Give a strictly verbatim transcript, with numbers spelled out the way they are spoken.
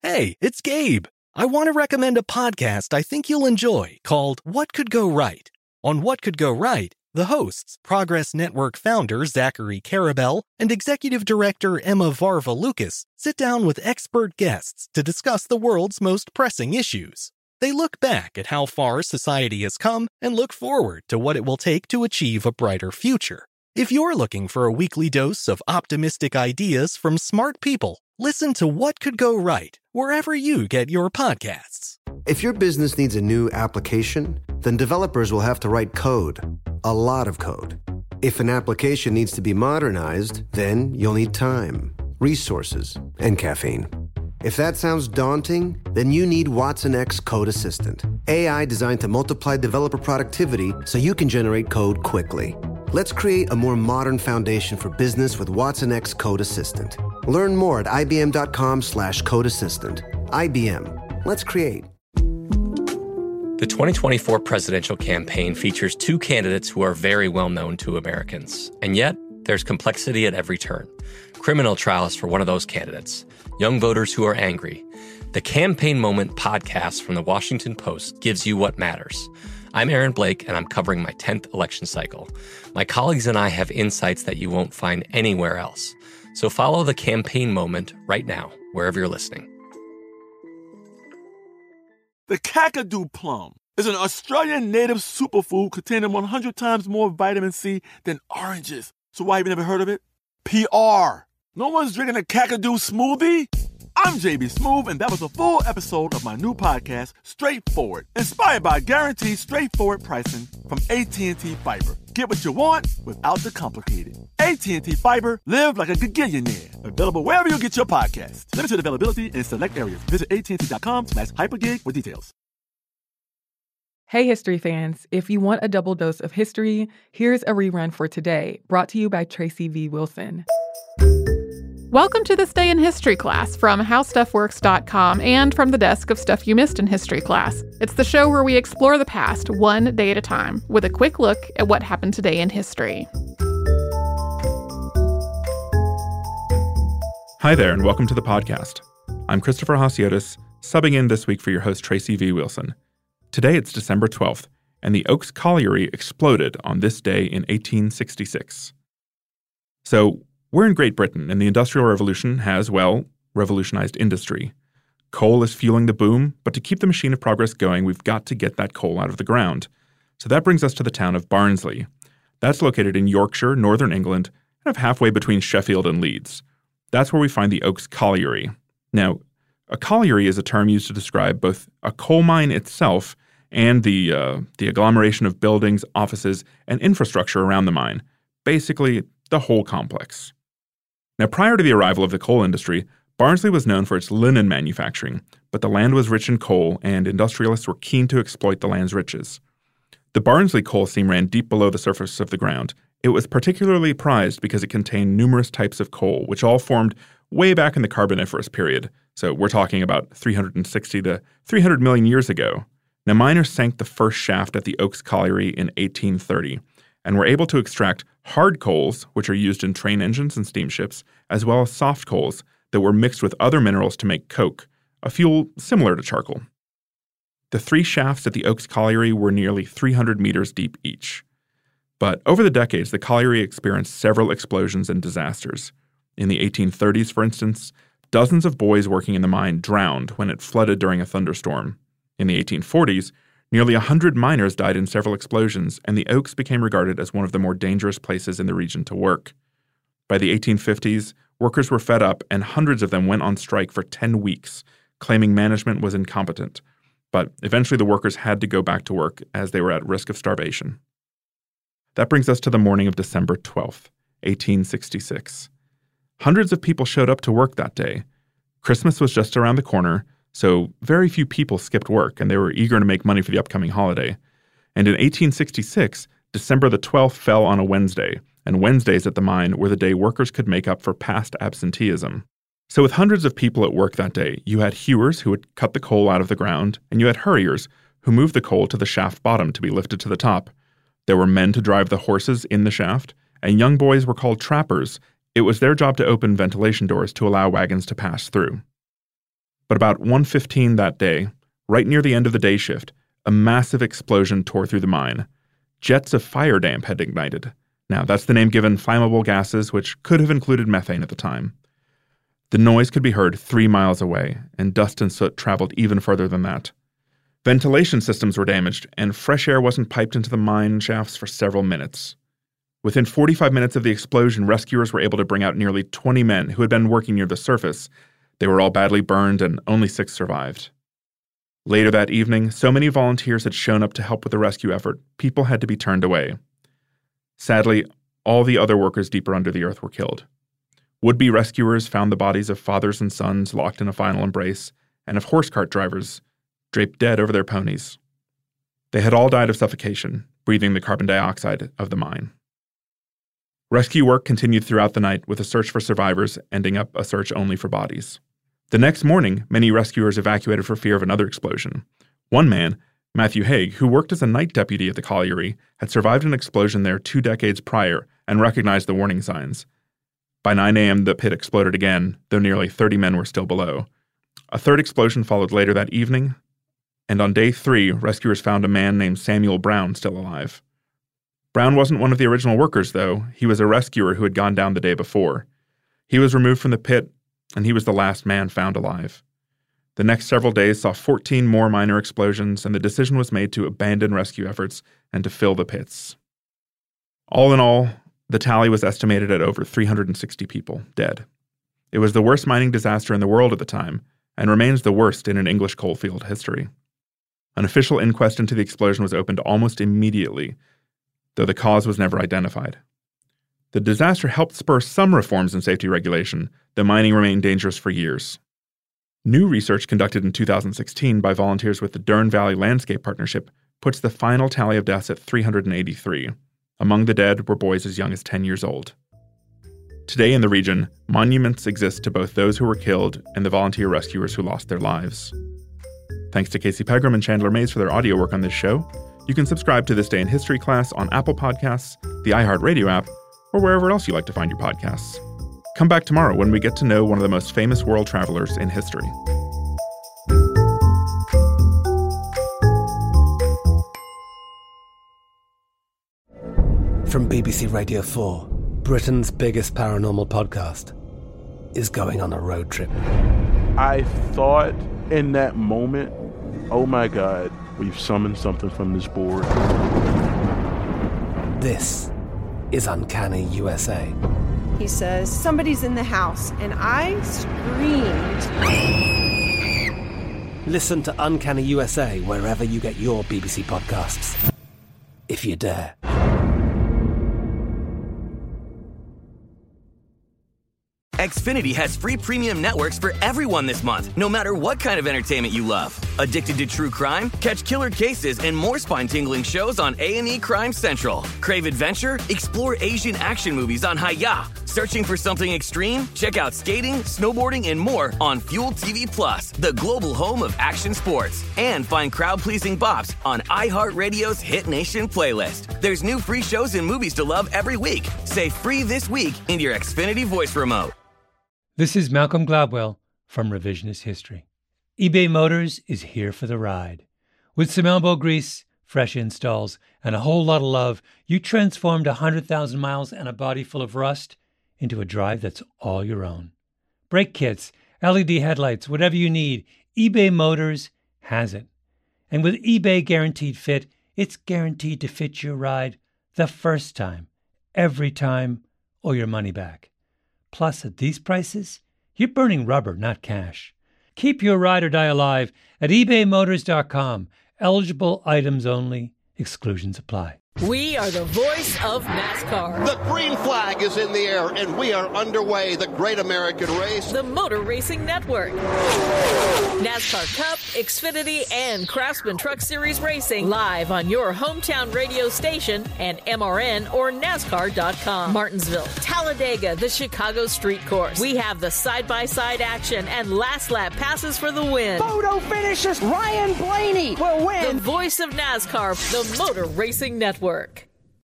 Hey, it's Gabe. I want to recommend a podcast I think you'll enjoy called What Could Go Right. On What Could Go Right, the hosts, Progress Network founder Zachary Karabell and executive director Emma Varva-Lucas, sit down with expert guests to discuss the world's most pressing issues. They look back at how far society has come and look forward to what it will take to achieve a brighter future. If you're looking for a weekly dose of optimistic ideas from smart people, listen to What Could Go Right wherever you get your podcasts. If your business needs a new application, then developers will have to write code, a lot of code. If an application needs to be modernized, then you'll need time, resources, and caffeine. If that sounds daunting, then you need Watson X Code Assistant, A I designed to multiply developer productivity so you can generate code quickly. Let's create a more modern foundation for business with Watson X Code Assistant. Learn more at ibm.com slash code assistant. I B M. Let's create. The twenty twenty-four presidential campaign features two candidates who are very well known to Americans. And yet, there's complexity at every turn. Criminal trials for one of those candidates. Young voters who are angry. The Campaign Moment podcast from the Washington Post gives you what matters. I'm Aaron Blake, and I'm covering my tenth election cycle. My colleagues and I have insights that you won't find anywhere else. So follow the Campaign Moment right now, wherever you're listening. The Kakadu plum is an Australian native superfood containing one hundred times more vitamin C than oranges. So why have you never heard of it? P R. No one's drinking a Kakadu smoothie? I'm J B Smoove, and that was a full episode of my new podcast, Straightforward, inspired by guaranteed straightforward pricing from A T and T Fiber. Get what you want without the complicated. A T and T Fiber, live like a gigillionaire. Available wherever you get your podcasts. Limited availability in select areas. Visit att.com slash hypergig for details. Hey, history fans. If you want a double dose of history, here's a rerun for today, brought to you by Tracy V. Wilson. Welcome to This Day in History class from how stuff works dot com and from the desk of Stuff You Missed in History class. It's the show where we explore the past one day at a time with a quick look at what happened today in history. Hi there, and welcome to the podcast. I'm Christopher Hasiotis, subbing in this week for your host Tracy V. Wilson. Today it's December twelfth, and the Oaks Colliery exploded on this day in eighteen sixty-six. So, we're in Great Britain, and the Industrial Revolution has, well, revolutionized industry. Coal is fueling the boom, but to keep the machine of progress going, we've got to get that coal out of the ground. So that brings us to the town of Barnsley. That's located in Yorkshire, northern England, kind of halfway between Sheffield and Leeds. That's where we find the Oaks Colliery. Now, a colliery is a term used to describe both a coal mine itself and the, uh, the agglomeration of buildings, offices, and infrastructure around the mine. Basically, the whole complex. Now, prior to the arrival of the coal industry, Barnsley was known for its linen manufacturing, but the land was rich in coal, and industrialists were keen to exploit the land's riches. The Barnsley coal seam ran deep below the surface of the ground. It was particularly prized because it contained numerous types of coal, which all formed way back in the Carboniferous period. So we're talking about three hundred sixty to three hundred million years ago. Now, miners sank the first shaft at the Oaks Colliery in eighteen thirty, and were able to extract hard coals, which are used in train engines and steamships, as well as soft coals that were mixed with other minerals to make coke, a fuel similar to charcoal. The three shafts at the Oaks Colliery were nearly three hundred meters deep each. But over the decades, the colliery experienced several explosions and disasters. In the eighteen thirties, for instance, dozens of boys working in the mine drowned when it flooded during a thunderstorm. In the eighteen forties, nearly one hundred miners died in several explosions, and the Oaks became regarded as one of the more dangerous places in the region to work. By the eighteen fifties, workers were fed up, and hundreds of them went on strike for ten weeks, claiming management was incompetent. But eventually the workers had to go back to work as they were at risk of starvation. That brings us to the morning of December twelfth, eighteen sixty-six. Hundreds of people showed up to work that day. Christmas was just around the corner, so very few people skipped work, and they were eager to make money for the upcoming holiday. And in eighteen sixty-six, December the twelfth fell on a Wednesday, and Wednesdays at the mine were the day workers could make up for past absenteeism. So with hundreds of people at work that day, you had hewers who would cut the coal out of the ground, and you had hurriers who moved the coal to the shaft bottom to be lifted to the top. There were men to drive the horses in the shaft, and young boys were called trappers. It was their job to open ventilation doors to allow wagons to pass through. But about one fifteen that day, right near the end of the day shift, a massive explosion tore through the mine. Jets of fire damp had ignited. Now, that's the name given flammable gases, which could have included methane at the time. The noise could be heard three miles away, and dust and soot traveled even further than that. Ventilation systems were damaged, and fresh air wasn't piped into the mine shafts for several minutes. Within forty-five minutes of the explosion, rescuers were able to bring out nearly twenty men who had been working near the surface. They were all badly burned, and only six survived. Later that evening, so many volunteers had shown up to help with the rescue effort, people had to be turned away. Sadly, all the other workers deeper under the earth were killed. Would-be rescuers found the bodies of fathers and sons locked in a final embrace, and of horse cart drivers, draped dead over their ponies. They had all died of suffocation, breathing the carbon dioxide of the mine. Rescue work continued throughout the night, with a search for survivors ending up a search only for bodies. The next morning, many rescuers evacuated for fear of another explosion. One man, Matthew Haig, who worked as a night deputy at the colliery, had survived an explosion there two decades prior and recognized the warning signs. By nine a.m., the pit exploded again, though nearly thirty men were still below. A third explosion followed later that evening, and on day three, rescuers found a man named Samuel Brown still alive. Brown wasn't one of the original workers, though. He was a rescuer who had gone down the day before. He was removed from the pit, and he was the last man found alive. The next several days saw fourteen more minor explosions, and the decision was made to abandon rescue efforts and to fill the pits. All in all, the tally was estimated at over three hundred sixty people dead. It was the worst mining disaster in the world at the time, and remains the worst in an English coalfield history. An official inquest into the explosion was opened almost immediately, though the cause was never identified. The disaster helped spur some reforms in safety regulation, though mining remained dangerous for years. New research conducted in two thousand sixteen by volunteers with the Dern Valley Landscape Partnership puts the final tally of deaths at three hundred eighty-three. Among the dead were boys as young as ten years old. Today in the region, monuments exist to both those who were killed and the volunteer rescuers who lost their lives. Thanks to Casey Pegram and Chandler Mays for their audio work on this show. You can subscribe to This Day in History class on Apple Podcasts, the iHeartRadio app, or wherever else you like to find your podcasts. Come back tomorrow when we get to know one of the most famous world travelers in history. From B B C Radio four, Britain's biggest paranormal podcast is going on a road trip. I thought in that moment, oh my God, we've summoned something from this board. This is Uncanny U S A. He says, somebody's in the house, and I screamed. Listen to Uncanny U S A wherever you get your B B C podcasts, if you dare. Xfinity has free premium networks for everyone this month, no matter what kind of entertainment you love. Addicted to true crime? Catch killer cases and more spine-tingling shows on A and E Crime Central. Crave adventure? Explore Asian action movies on Hi-Ya. Searching for something extreme? Check out skating, snowboarding, and more on Fuel T V Plus, the global home of action sports. And find crowd-pleasing bops on iHeartRadio's Hit Nation playlist. There's new free shows and movies to love every week. Say free this week in your Xfinity voice remote. This is Malcolm Gladwell from Revisionist History. eBay Motors is here for the ride. With some elbow grease, fresh installs, and a whole lot of love, you transformed one hundred thousand miles and a body full of rust into a drive that's all your own. Brake kits, L E D headlights, whatever you need, eBay Motors has it. And with eBay Guaranteed Fit, it's guaranteed to fit your ride the first time, every time, or your money back. Plus, at these prices, you're burning rubber, not cash. Keep your ride or die alive at ebay motors dot com. Eligible items only. Exclusions apply. We are the voice of NASCAR. The green flag is in the air, and we are underway. The Great American Race. The Motor Racing Network. NASCAR Cup, Xfinity, and Craftsman Truck Series Racing live on your hometown radio station and M R N or NASCAR dot com. Martinsville, Talladega, the Chicago Street Course. We have the side-by-side action and last lap passes for the win. Photo finishes. Ryan Blaney will win. The voice of NASCAR, the Motor Racing Network.